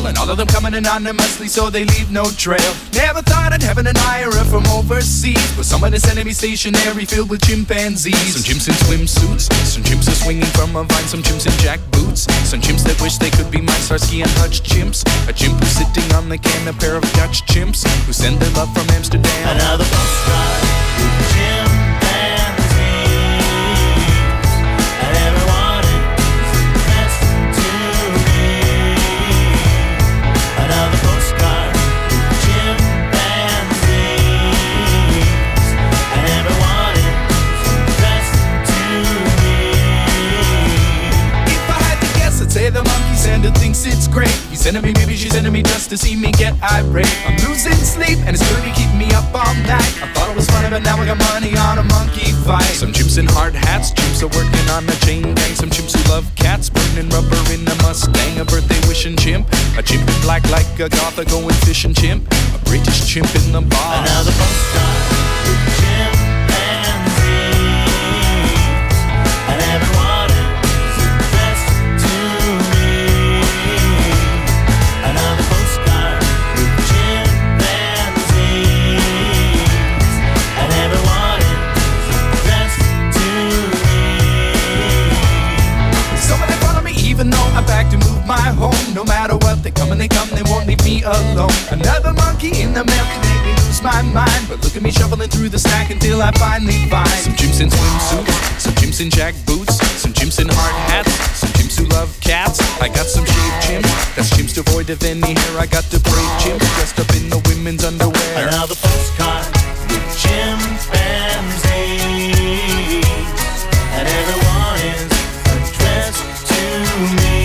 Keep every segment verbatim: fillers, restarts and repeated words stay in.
And all of them coming anonymously, so they leave no trail. Never thought I'd have an admirer from overseas, but someone is sending me stationery filled with chimpanzees. Some chimps in swimsuits, some chimps are swinging from a vine, some chimps in jack boots, some chimps that wish they could be my Starsky and Hutch chimps. A chimp who's sitting on the can, a pair of Dutch chimps who send their love from Amsterdam. Another postcard with chimpanzees, and everyone is addressed to me. Another postcard with chimpanzees, and everyone is addressed to me. If I had to guess, I'd say the monkey Santa thinks it's great. He's sending me, maybe she's sending me just to see me get irate. I'm losing sleep and it's really keeping me up all night. I thought it was funny, but now I got money on a monkey fight. Some chimps in hard hats, chimps are working on a chain gang. Some chimps who love cats, burning rubber in a Mustang. A birthday wishing chimp, a chimp in black like a goth, a going fishing chimp, a British chimp in the bar. Another postcard with chimpanzees, and everyone is addressed to me. Another postcard with chimpanzees, and everyone is addressed to me. Some of them follow me even though I'm back to move my home. No matter what, they come and they come, they won't leave me alone. Another monkey in the mail can make me lose my mind, but look at me shuffling through the stack until I finally find some chimps in swimsuits, some chimps in jack boots, some chimps in hard hats, some chimps who love cats. I got some shaved chimps, that's chimps devoid of any hair. I got the brave chimps dressed up in the women's underwear. Another postcard with chimpanzees, and everyone is addressed to me.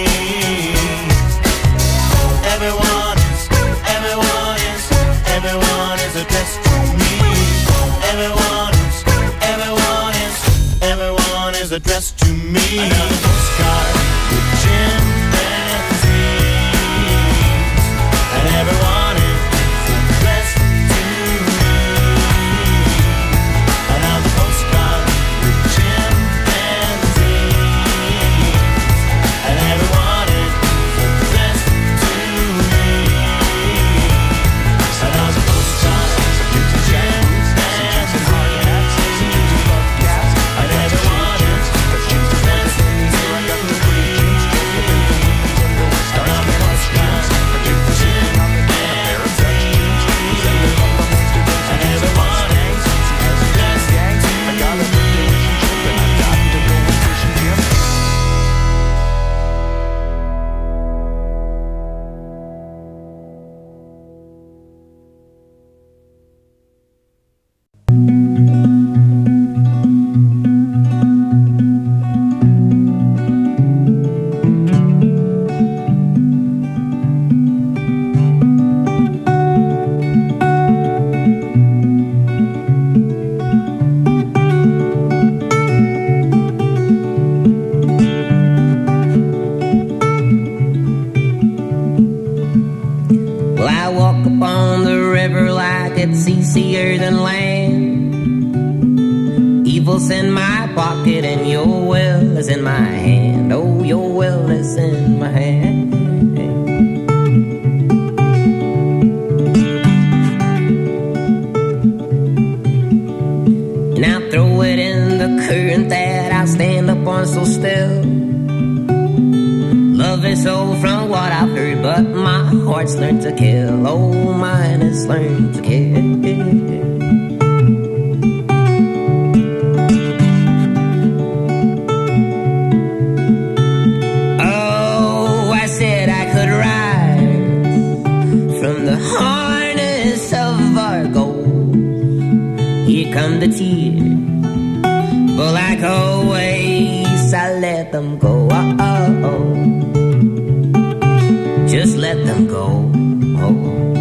Everyone is, everyone is, everyone is addressed to me. Everyone is, everyone is, everyone is addressed to me. Another postcard with chimpanzees, and everyone is addressed to me. Another postcard with chimpanzees, and everyone is addressed to me. Another postcard with chimpanzees, and everyone is addressed to me. Another postcard with chimpanzees, and everyone is addressed Well, I walk upon the river like it's easier than land. Evil's in my pocket and your will is in my hand. Oh, your will is in my hand. And I'll throw it in the current that I stand upon so still. Love is so from what I've heard, but my heart's learned to kill. Oh, mine has learned to kill. Oh, I said I could rise from the harness of our gold. Here come the tears, but like always, I let them go. Oh, oh, oh. Just let them go. Oh.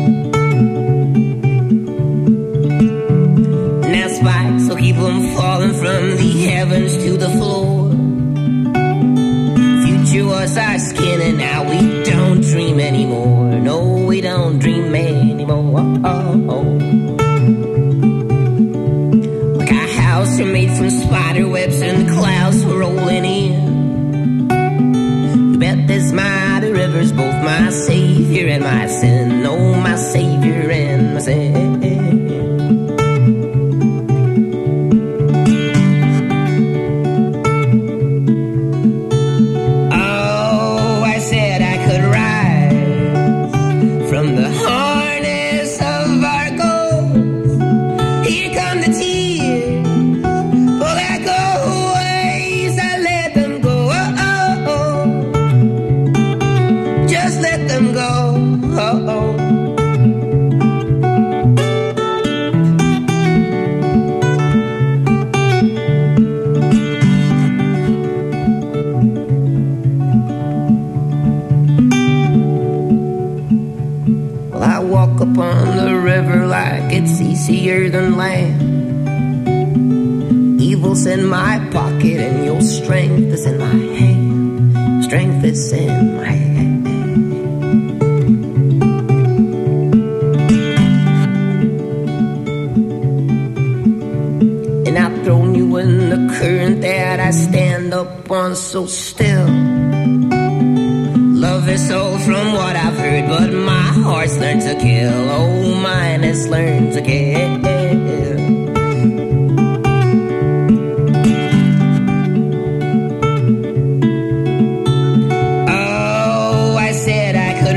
Now spikes will keep them falling from the heavens to the floor. Future was our skin and now we don't dream anymore. No, we don't dream anymore. Oh, oh, oh. Like our house are made from spider webs and the clouds were rolling in. You bet this mighty river's both my savior and my sin, oh, my Savior and my sin. Oh, I said I could rise from the harness of our goals. Here come the tears, pull back always, I let them go. Oh, oh, oh. Just let them go. Oh, oh. Well, I walk upon the river like it's easier than land. Evil's in my pocket and your strength is in my hand. Strength is in my hand. And I've thrown you in the current that I stand up on so still. Love is all from what I've heard, but my heart's learned to kill. Oh, mine has learned to kill. Oh, I said I could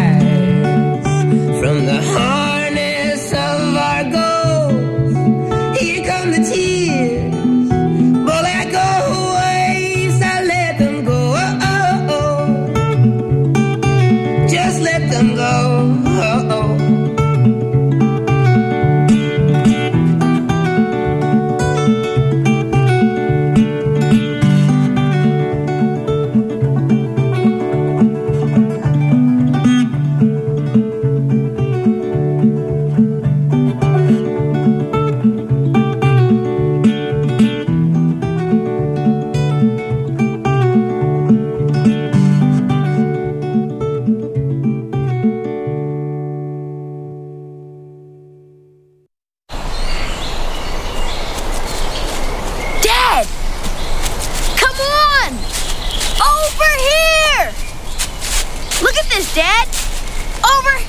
rise from the harness of our goals. Here come the tears, but I go ways, I let them go. Oh, oh, oh. Just let them go. Oh, oh. Dad! Come on! Over here! Look at this, Dad! Over...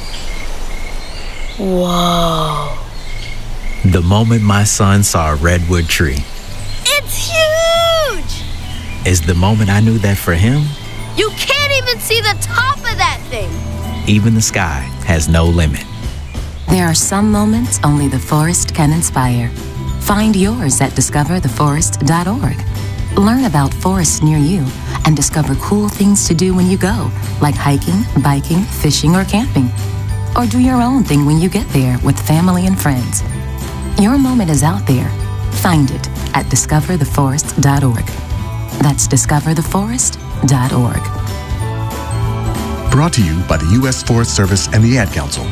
Whoa. The moment my son saw a redwood tree It's huge! is the moment I knew that for him, You can't even see the top of that thing! even the sky has no limit. There are some moments only the forest can inspire. Find yours at discover the forest dot org. Learn about forests near you and discover cool things to do when you go, like hiking, biking, fishing, or camping. Or do your own thing when you get there with family and friends. Your moment is out there. Find it at discover the forest dot org. That's discover the forest dot org. Brought to you by the U S Forest Service and the Ad Council.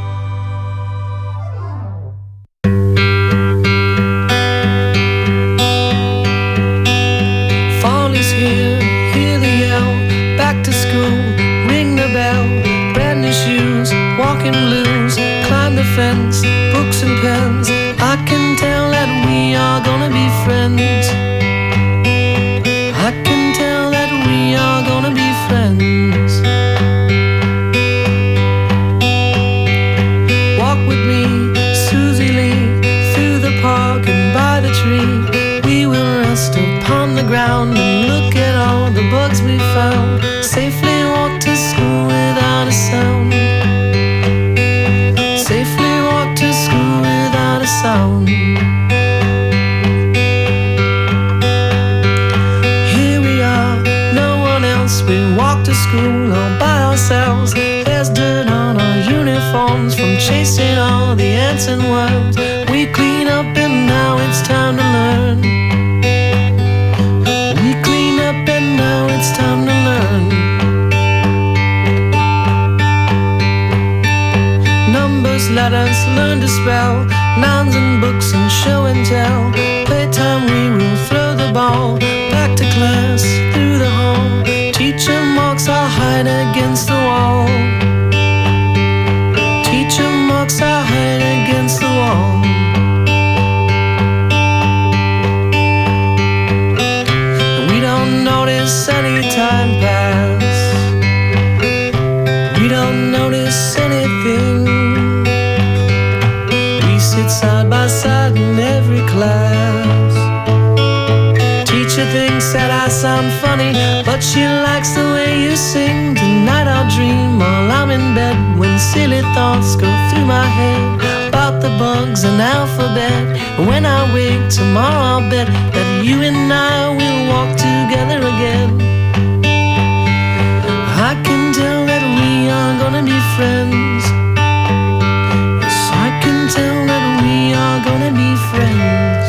Fall is here, hear the yell, back to school, ring the bell, brand new shoes, walking blues, climb the fence, books and pens. I can tell that we are gonna be friends. I can tell that we are gonna be friends. Walk with me, Susie Lee, through the park and by the tree. We will rest upon the ground and look at all the bugs we found. Safely walk to school without a sound. Safely walk to school without a sound. Here we are, no one else. We walk to school all by ourselves. There's dirt on our uniforms from chasing all the ants and worms. We clean up and now it's time to learn. We clean up and now it's time to learn. Numbers, letters, learn to spell, nouns and books and show and tell. Playtime we will throw the ball back to class through the hall. Teacher marks our hide against the wall. Teacher marks our hide against the wall. We don't notice any time pass. We don't notice sound funny, but she likes the way you sing. Tonight I'll dream while I'm in bed, when silly thoughts go through my head about the bugs and alphabet. And when I wake tomorrow, I'll bet that you and I will walk together again. I can tell that we are gonna be friends. Yes, I can tell that we are gonna be friends.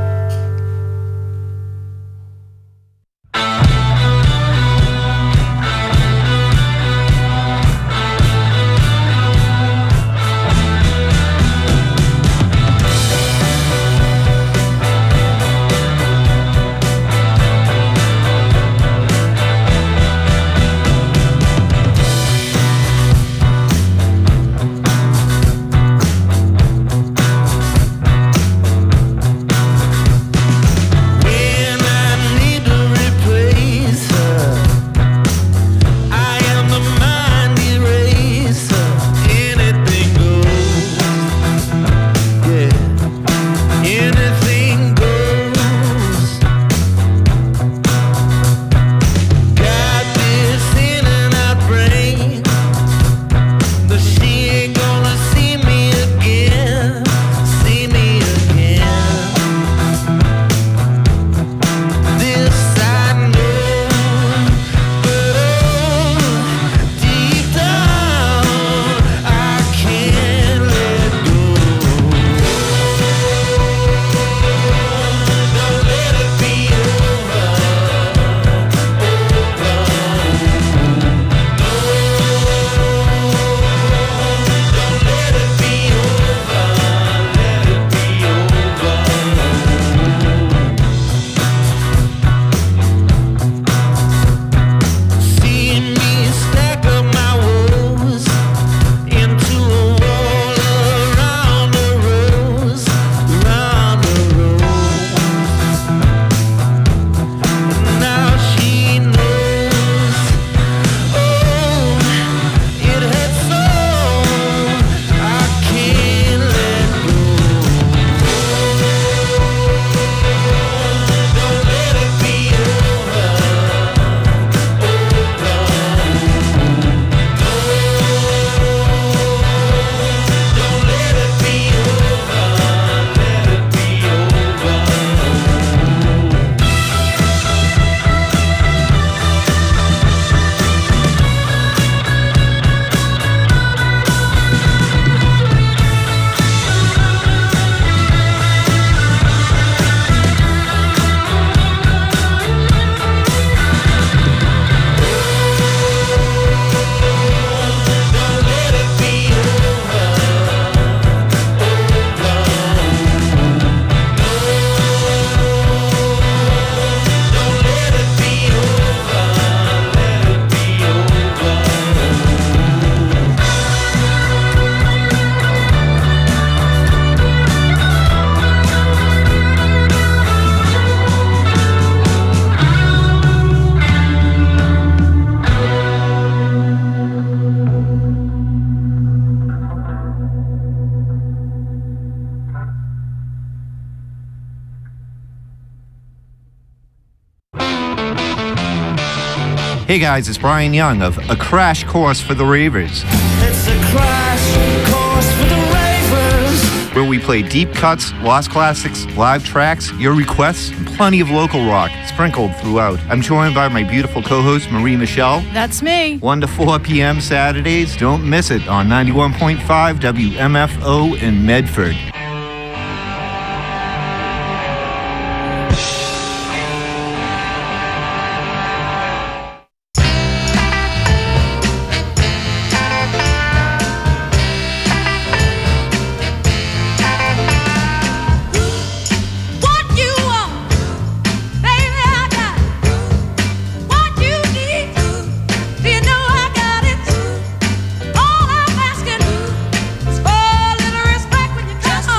Hey guys, it's Brian Young of A Crash Course for the Ravers. It's a crash course for the ravers, where we play deep cuts, lost classics, live tracks, your requests, and plenty of local rock sprinkled throughout. I'm joined by my beautiful co-host, Marie Michelle. That's me. one to four p.m. Saturdays. Don't miss it on ninety-one point five W M F O in Medford. All I'm asking is for a little respect when you come on.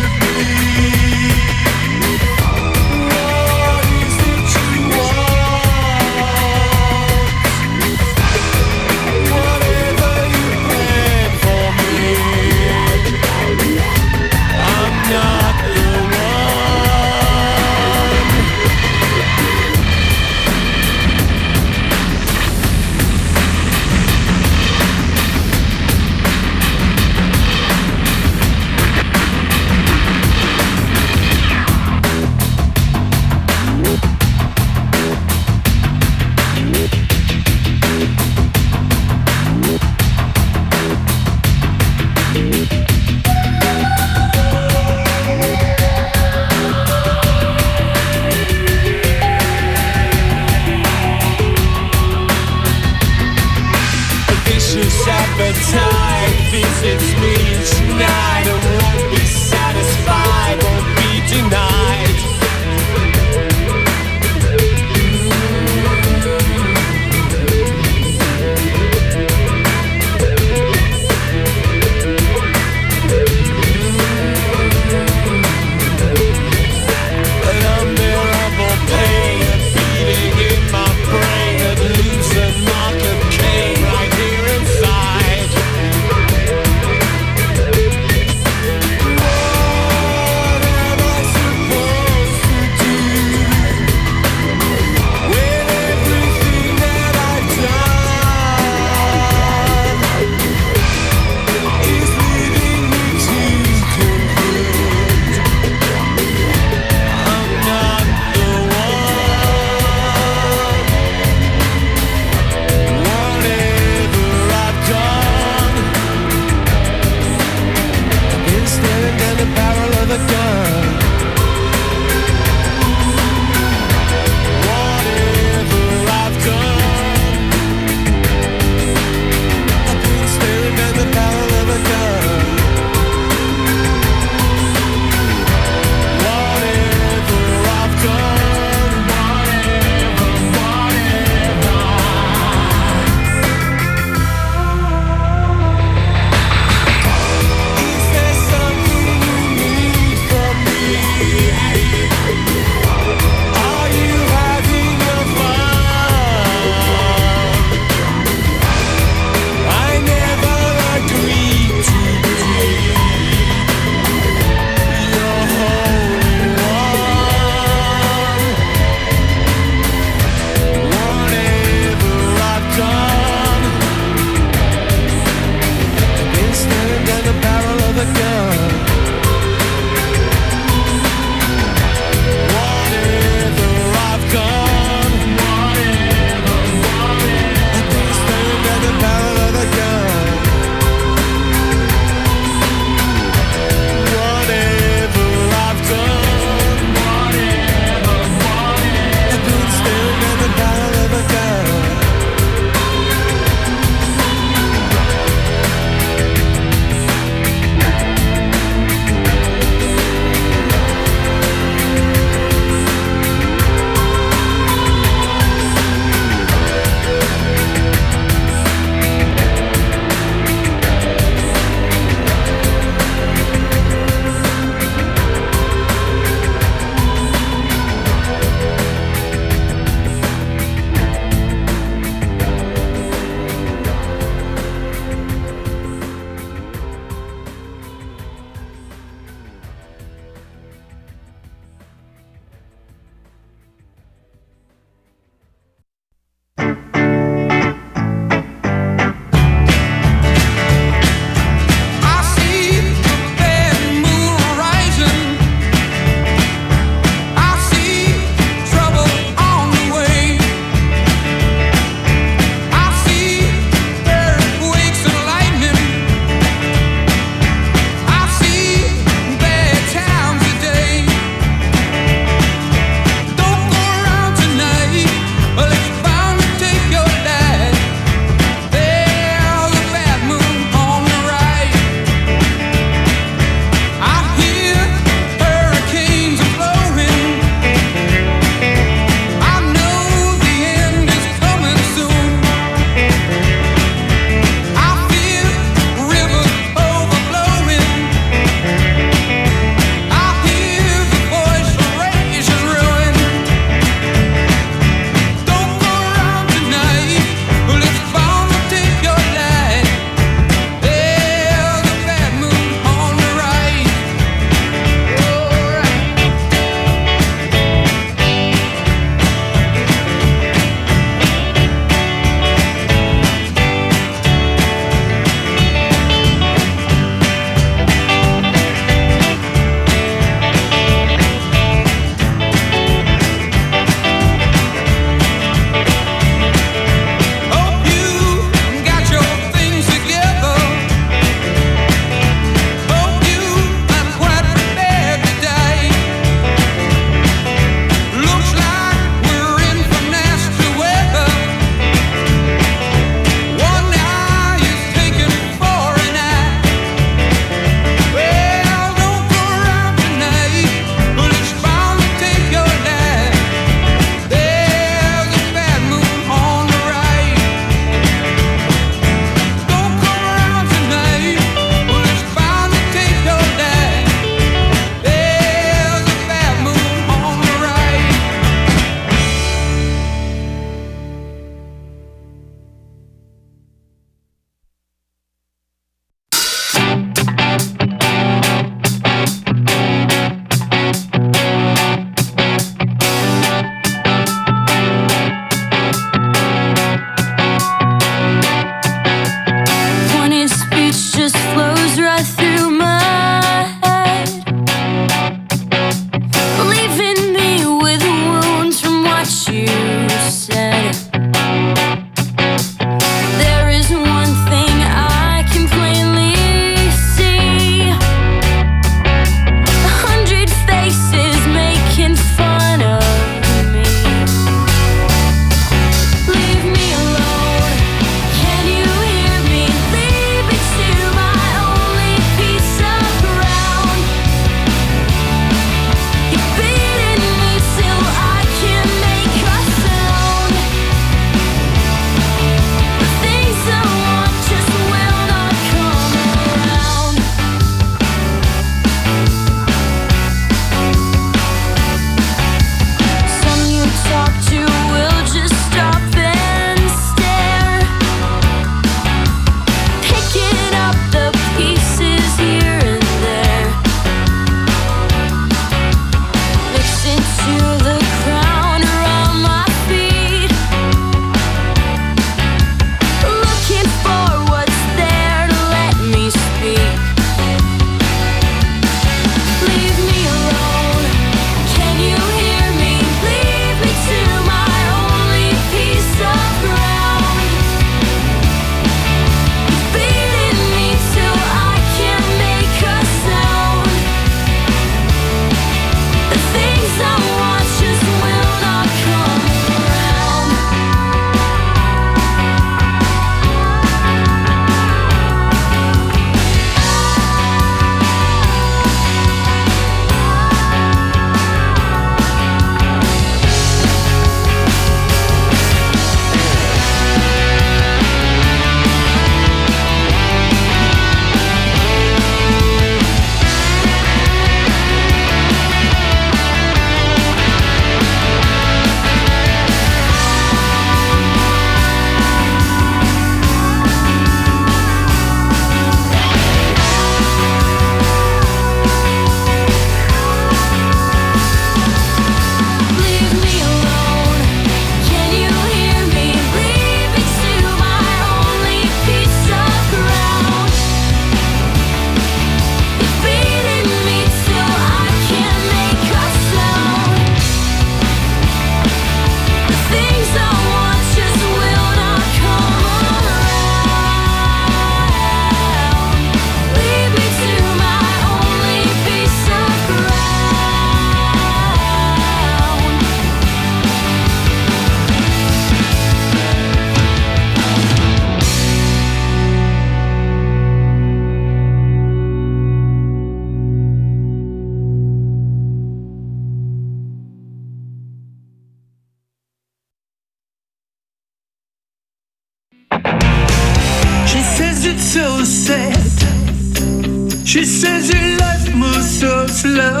so sad. She says her life moves so slow,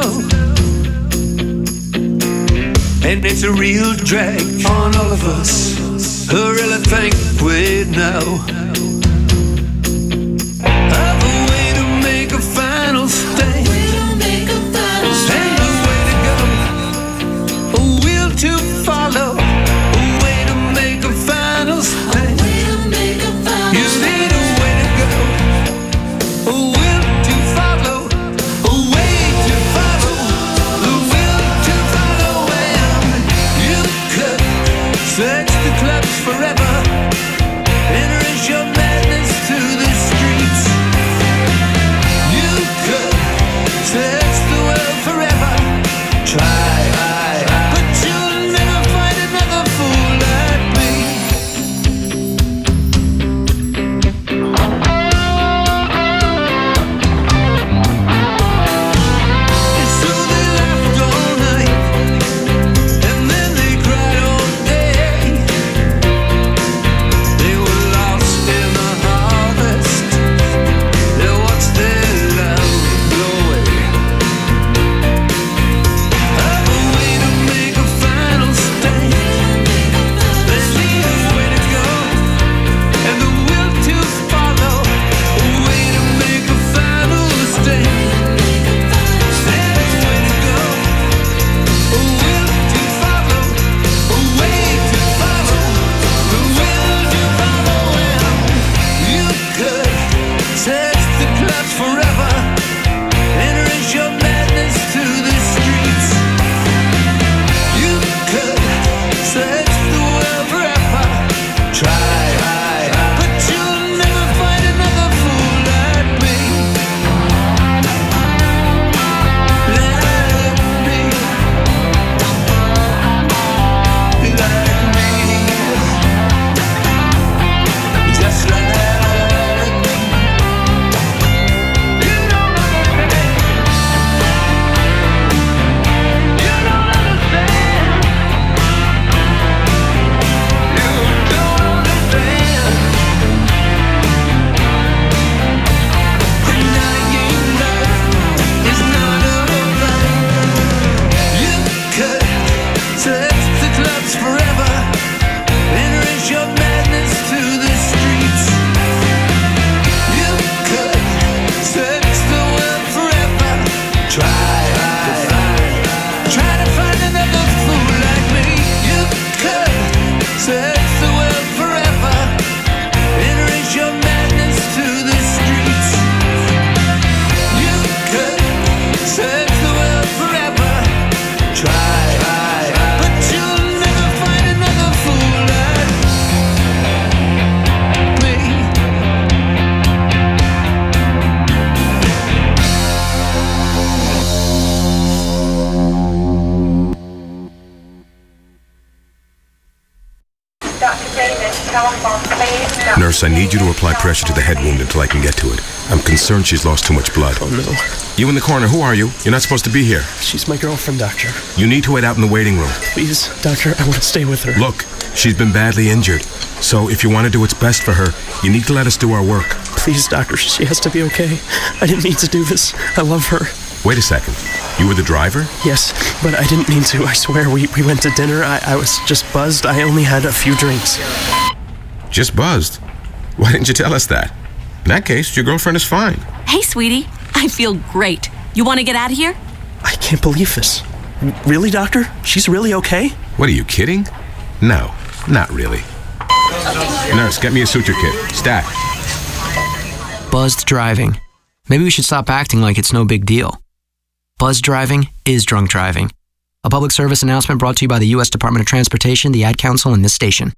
and it's a real drag on all of us. Who really think we know of a way to make a final stand, and a way to go, a will to follow, a way to make a final stand. You need a way to go, a will to follow, a way to follow, the will to follow. And you could search the clubs forever, entering your madness to the streets. You could search the world forever, try, but you'll never find another fool like me. And so they laughed all night, and then they cried all day. They were lost in the harvest. They watched their love go away. Have a way to make a final stand. They need a way to go, and the will to follow. A way to make a final stand. There's a way to go, a will to follow, a way to follow, the will to follow. And you could search the clubs forever, entering your madness to the streets. You could search the world forever, try, but you'll never find another fool like me. Like me. Like me. Just like me. You don't understand. You don't understand. You don't understand. Denying love is not over. You could search the clubs forever, entering your madness to the streets. You could search the world forever, try, try to find another fool like me. You could search the world forever, entering your madness to the streets. You could search the world forever, try, but you'll never find another fool like me. Nurse, I need you to apply pressure to the head wound until I can get to it. I'm concerned she's lost too much blood. Oh, no. You in the corner, who are you? You're not supposed to be here. She's my girlfriend, doctor. You need to wait out in the waiting room. Please, doctor, I want to stay with her. Look, she's been badly injured. So if you want to do what's best for her, you need to let us do our work. Please, doctor, she has to be okay. I didn't mean to do this. I love her. Wait a second. You were the driver? Yes, but I didn't mean to. I swear, we, we went to dinner. I, I was just buzzed. I only had a few drinks. Just buzzed? Why didn't you tell us that? In that case, your girlfriend is fine. Hey, sweetie. I feel great. You want to get out of here? I can't believe this. Really, doctor? She's really okay? What, are you kidding? No, not really. Nurse, get me a suture kit. Stat. Buzzed driving. Maybe we should stop acting like it's no big deal. Buzzed driving is drunk driving. A public service announcement brought to you by the U S Department of Transportation, the Ad Council, and this station.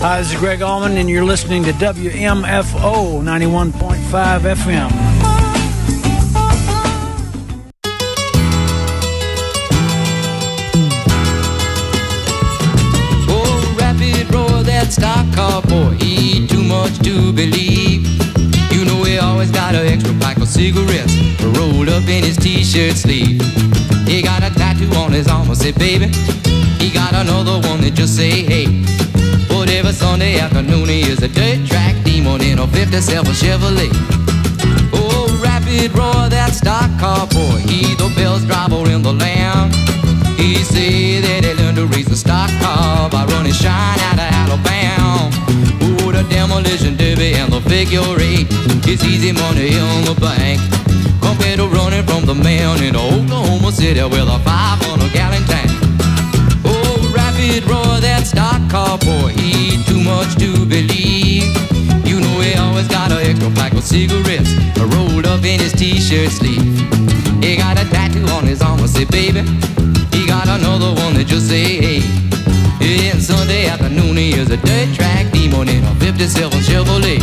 Hi, this is Greg Allman, and you're listening to W M F O ninety-one point five F M. Oh, rapid roar, that stock car boy, he too much to believe. You know he always got an extra pack of cigarettes rolled up in his t-shirt sleeve. He got a tattoo on his arm, I say, baby. He got another one that just say, hey. But every Sunday afternoon he is a dirt track demon in a fifty-seven Chevrolet. Oh, rapid roar, that stock car boy, he the best driver in the land. He say that he learned to race the stock car by running shine out of Alabama. Oh, the demolition derby and the figure eight, it's easy money in the bank compared to running from the man in Oklahoma City with a five hundred gallon tank. Oh, rapid roar, that stock car boy, he too much to believe. You know he always got an extra pack of cigarettes rolled up in his t-shirt sleeve. He got a tattoo on his arm, I say, baby. He got another one that just say, hey. And Sunday afternoon he is a dirt track demon in a fifty-seven Chevrolet.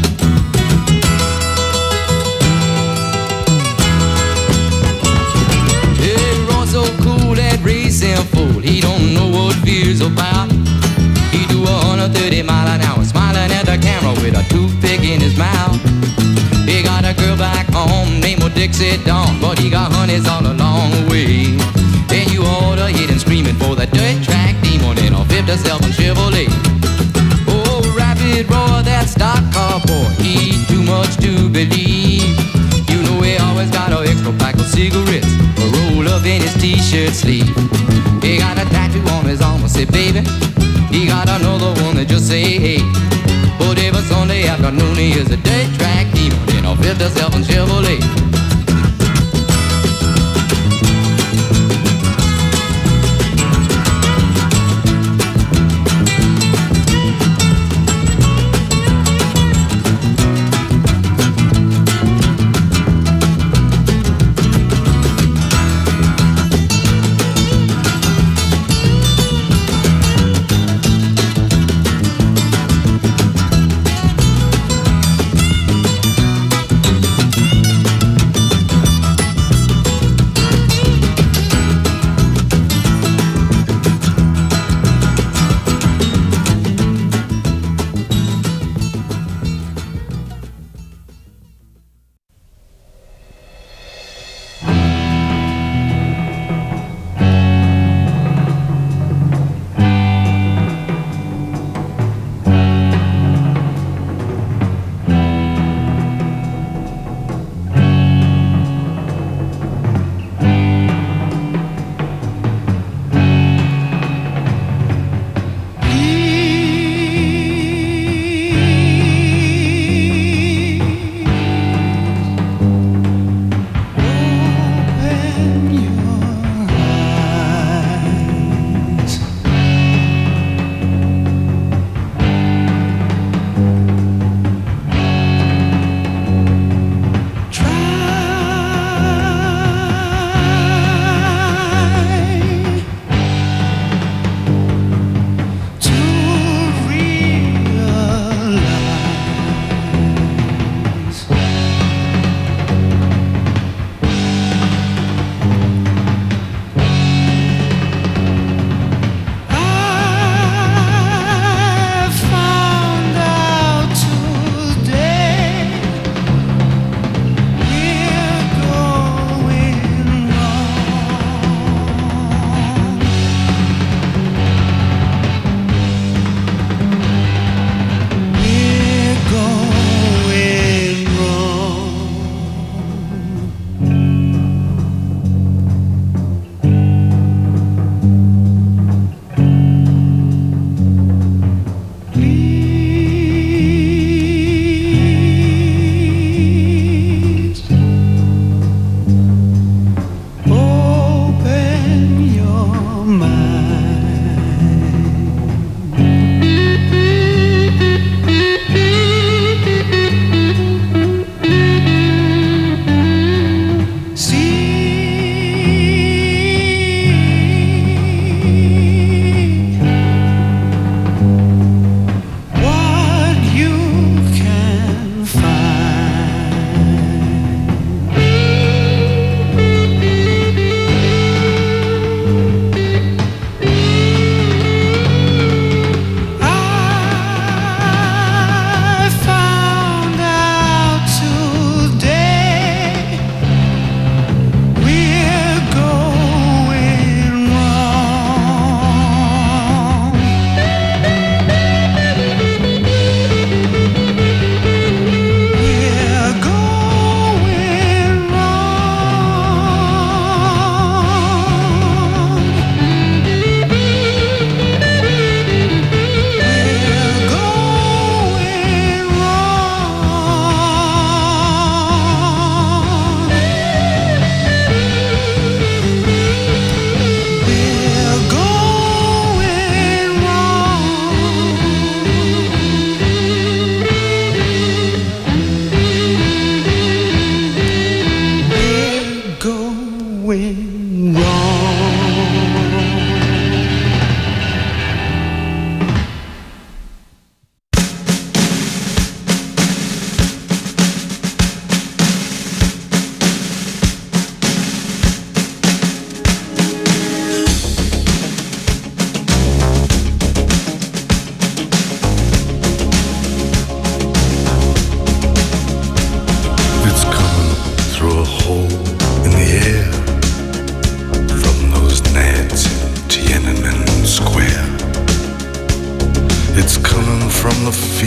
So cool, that racing fool, he don't know what fear's about. He do a one hundred thirty mile an hour, smiling at the camera with a toothpick in his mouth. He got a girl back home named Dixie Dawn, but he got honeys all along the way. And you ought to hit him screaming for the dirt track demon in a fifty-seven Chevrolet. Oh, rapid roar, that stock car boy, he too much to believe. You know he always got an extra pack of cigarettes rolled up in his t-shirt sleeve. He got a tattoo on his arm, I say, baby. He got another one that just say, hey. But every Sunday afternoon he is a dirt track demon in a fifty-seven Chevrolet.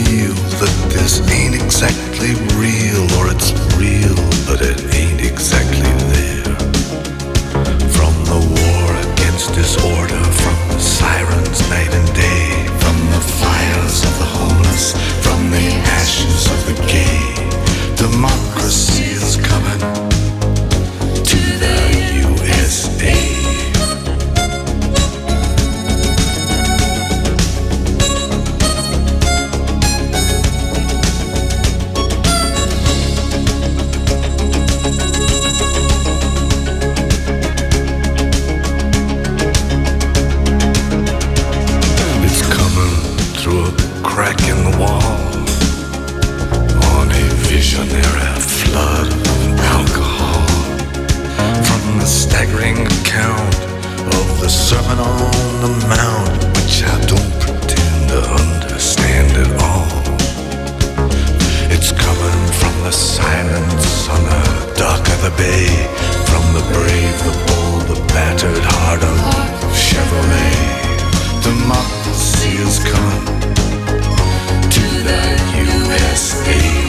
feel that this ain't exactly real, or it's real, but it ain't exactly there. From the war against disorder, from the sirens night and day, from the fires of the homeless, from the ashes of the gay, democracy is coming to the U S A. Crack in the wall on a visionary flood of alcohol. From the staggering account of the Sermon on the Mount, which I don't pretend to understand at all. It's coming from the silence on the dock of the bay, from the brave, the bold, the battered heart of Chevrolet. Democracy is coming to the U S A.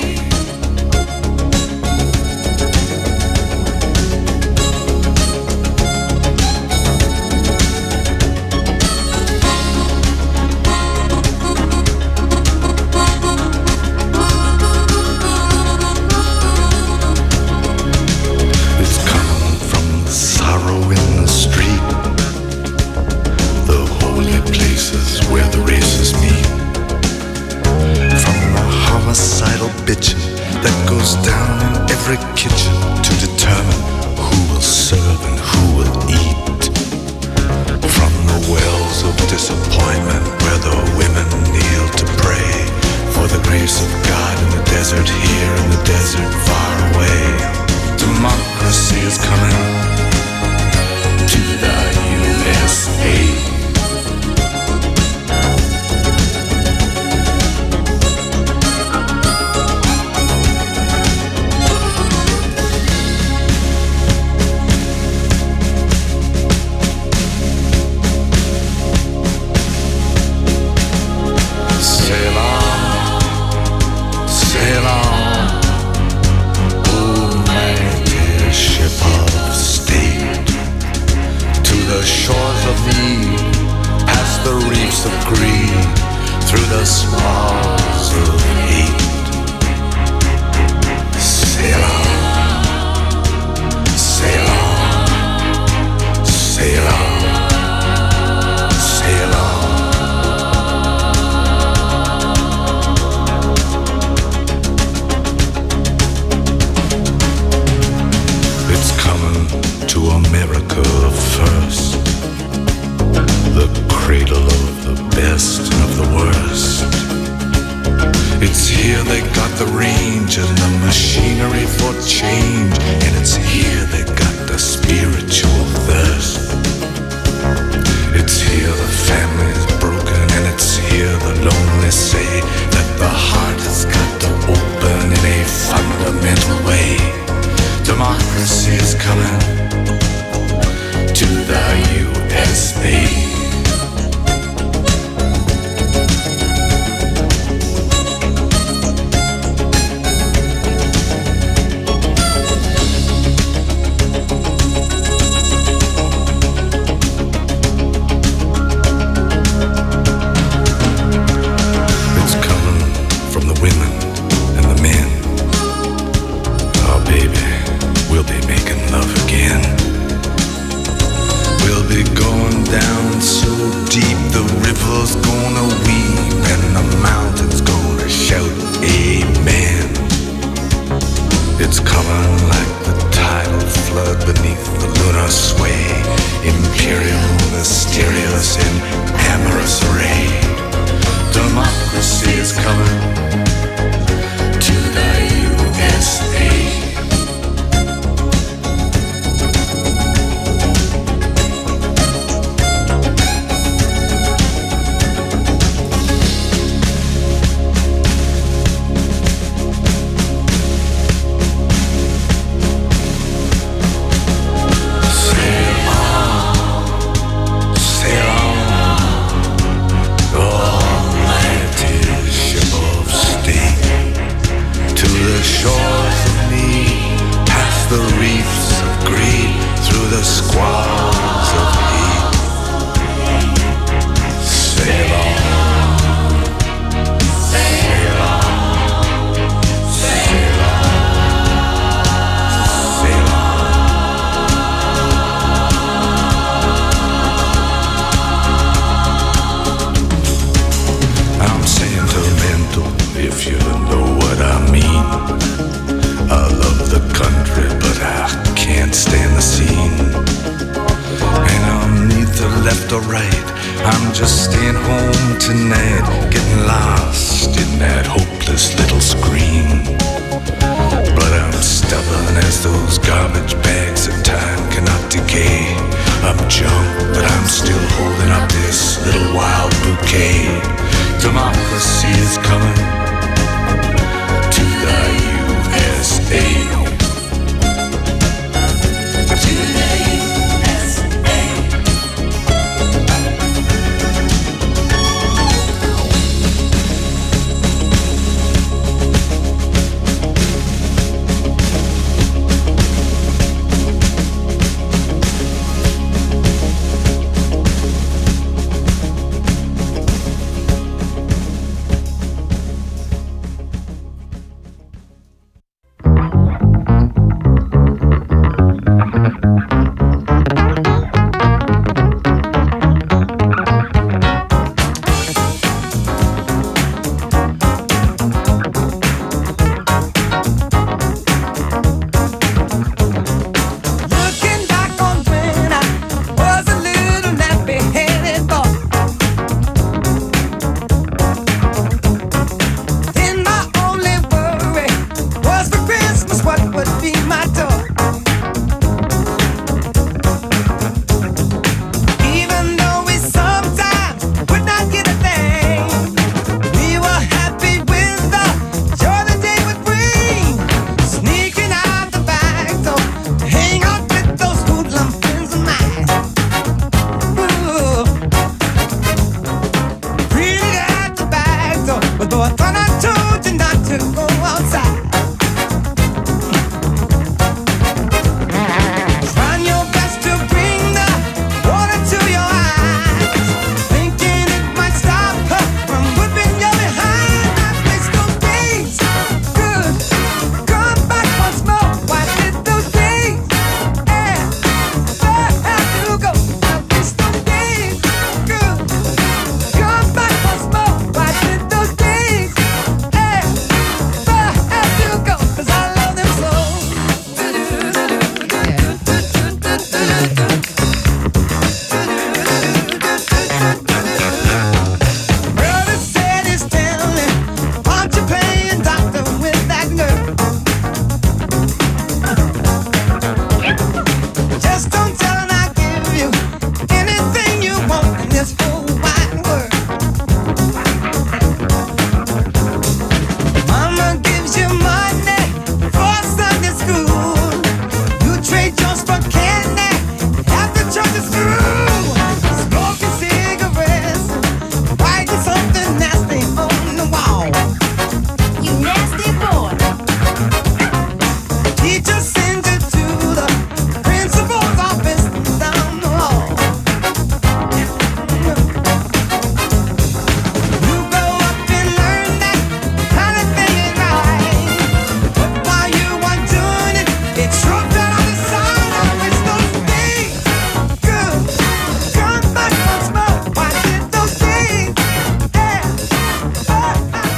It's coming from the sorrow in the street, the holy places where the races meet. From the homicidal bitching that goes down in every kitchen to determine who will serve and who will eat. From the wells of disappointment where the women kneel to pray for the grace of God in the desert here and the desert far away. Democracy is coming to the U S A. Of greed through the smiles of hate. Sail on, sail on, sail on, sail on. It's coming to America first, the cradle of the best and of the worst. It's here they got the range and the machinery for change, and it's here they got the spiritual thirst. It's here the family's broken, and it's here the lonely say